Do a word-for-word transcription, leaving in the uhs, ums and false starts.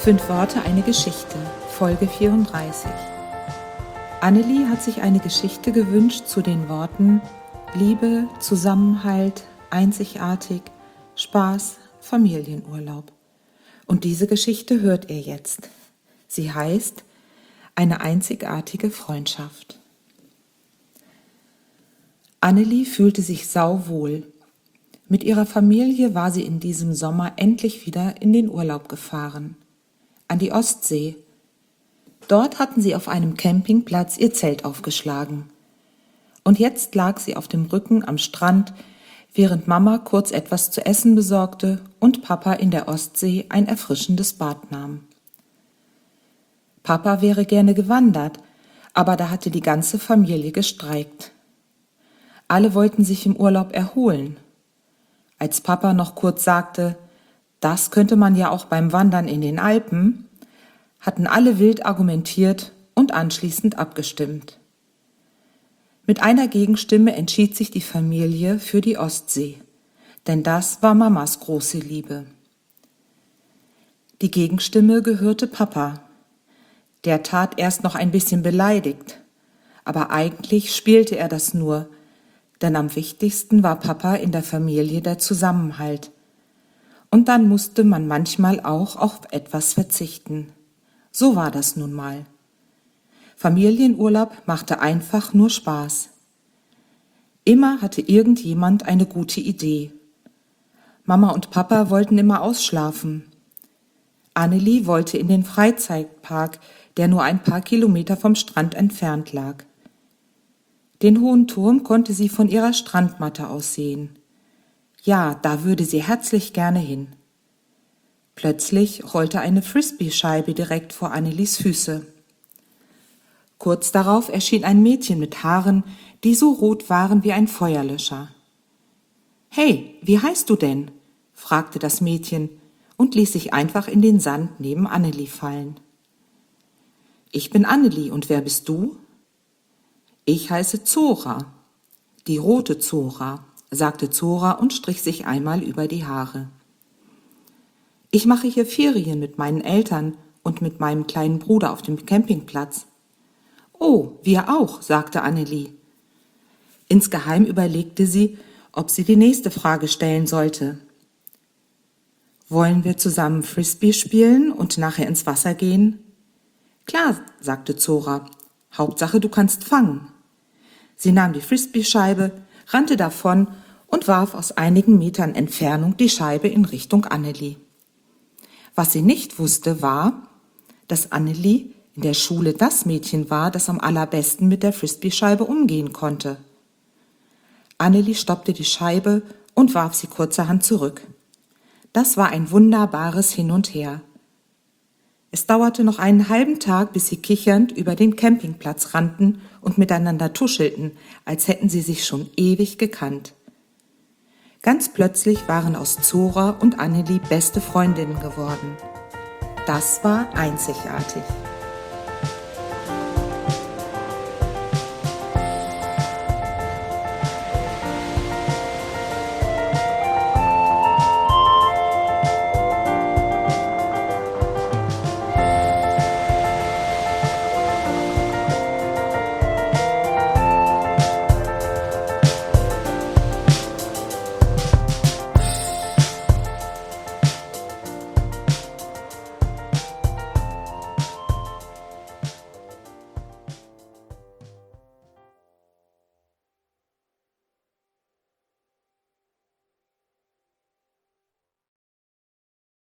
Fünf Worte, eine Geschichte, Folge vierunddreißig. Annelie hat sich eine Geschichte gewünscht zu den Worten Liebe, Zusammenhalt, einzigartig, Spaß, Familienurlaub. Und diese Geschichte hört ihr jetzt. Sie heißt Eine einzigartige Freundschaft. Annelie fühlte sich sauwohl. Mit ihrer Familie war sie in diesem Sommer endlich wieder in den Urlaub gefahren. An die Ostsee. Dort hatten sie auf einem Campingplatz ihr Zelt aufgeschlagen. Und jetzt lag sie auf dem Rücken am Strand, während Mama kurz etwas zu essen besorgte und Papa in der Ostsee ein erfrischendes Bad nahm. Papa wäre gerne gewandert, aber da hatte die ganze Familie gestreikt. Alle wollten sich im Urlaub erholen. Als Papa noch kurz sagte, das könnte man ja auch beim Wandern in den Alpen, hatten alle wild argumentiert und anschließend abgestimmt. Mit einer Gegenstimme entschied sich die Familie für die Ostsee, denn das war Mamas große Liebe. Die Gegenstimme gehörte Papa. Der tat erst noch ein bisschen beleidigt, aber eigentlich spielte er das nur, denn am wichtigsten war Papa in der Familie der Zusammenhalt. Und dann musste man manchmal auch auf etwas verzichten. So war das nun mal. Familienurlaub machte einfach nur Spaß. Immer hatte irgendjemand eine gute Idee. Mama und Papa wollten immer ausschlafen. Annelie wollte in den Freizeitpark, der nur ein paar Kilometer vom Strand entfernt lag. Den hohen Turm konnte sie von ihrer Strandmatte aus sehen. Ja, da würde sie herzlich gerne hin. Plötzlich rollte eine Frisbee-Scheibe direkt vor Annelies Füße. Kurz darauf erschien ein Mädchen mit Haaren, die so rot waren wie ein Feuerlöscher. »Hey, wie heißt du denn?« fragte das Mädchen und ließ sich einfach in den Sand neben Annelie fallen. »Ich bin Annelie, und wer bist du?« »Ich heiße Zora, die rote Zora«, sagte Zora und strich sich einmal über die Haare. »Ich mache hier Ferien mit meinen Eltern und mit meinem kleinen Bruder auf dem Campingplatz.« »Oh, wir auch«, sagte Annelie. Insgeheim überlegte sie, ob sie die nächste Frage stellen sollte. »Wollen wir zusammen Frisbee spielen und nachher ins Wasser gehen?« »Klar«, sagte Zora. »Hauptsache, du kannst fangen.« Sie nahm die Frisbee-Scheibe, rannte davon und warf aus einigen Metern Entfernung die Scheibe in Richtung Annelie. Was sie nicht wusste, war, dass Annelie in der Schule das Mädchen war, das am allerbesten mit der Frisbee-Scheibe umgehen konnte. Annelie stoppte die Scheibe und warf sie kurzerhand zurück. Das war ein wunderbares Hin und Her. Es dauerte noch einen halben Tag, bis sie kichernd über den Campingplatz rannten und miteinander tuschelten, als hätten sie sich schon ewig gekannt. Ganz plötzlich waren aus Zora und Annelie beste Freundinnen geworden. Das war einzigartig.